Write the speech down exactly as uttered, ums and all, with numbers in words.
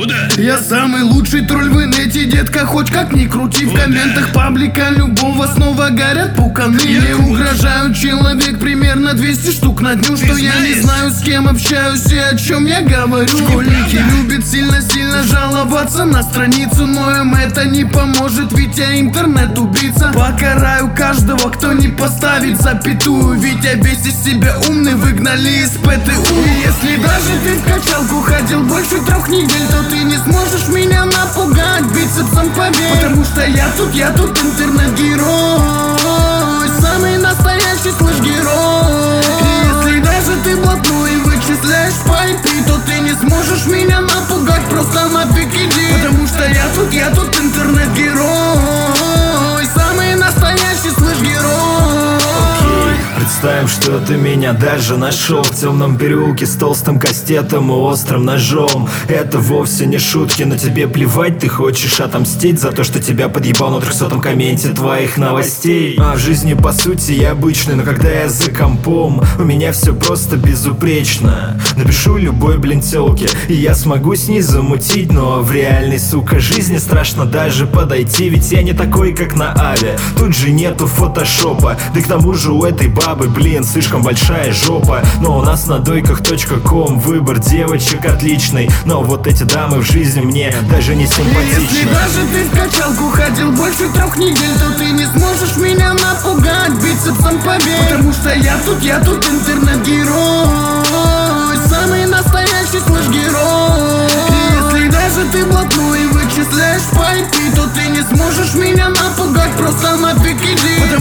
Ну да. Я самый лучший тролль в инете, детка, хоть как ни крути. В комментах паблика любого снова горят пуканы. Мне угрожают человек примерно двести штук на дню. Что я не знаю, с кем общаюсь и о чем я говорю. Школьники любят сильно-сильно жаловаться на страницу, но им это не поможет, ведь я интернет-убийца. Покараю каждого, кто не поставит запятую, ведь я весь из себя умный, выгнали из ПТУ. И если даже ты в качалку ходил больше трех недель, то ты не сможешь меня напугать бицепсом, поверь. Потому что я тут, я тут интернет-герой, самый настоящий слэш-герой. И если даже ты блатной и вычисляешь по ай пи, то ты не сможешь меня напугать просто на пикиди. Потому что я тут, я тут интернет-герой, самый настоящий слэш-герой. Представим, что ты меня даже нашел в темном переулке с толстым кастетом и острым ножом. Это вовсе не шутки, но тебе плевать, ты хочешь отомстить за то, что тебя подъебал на трехсотом комменте твоих новостей. А в жизни по сути я обычный, но когда я за компом, у меня все просто безупречно. Напишу любой, блин, телке, и я смогу с ней замутить, но в реальной, сука, жизни страшно даже подойти, ведь я не такой, как на аве. Тут же нету фотошопа, да и к тому же у этой бабы, блин, слишком большая жопа. Но у нас на дойках точка ком выбор девочек отличный, но вот эти дамы в жизни мне даже не симпатичны. Если даже ты в качалку ходил больше трех недель, то ты не сможешь меня напугать бицепсом, поверь. Потому что я тут, я тут интернет-герой, самый настоящий слэш-герой. И если даже ты блатной и вычисляешь по ай пи, то ты не сможешь меня напугать просто на пикиди.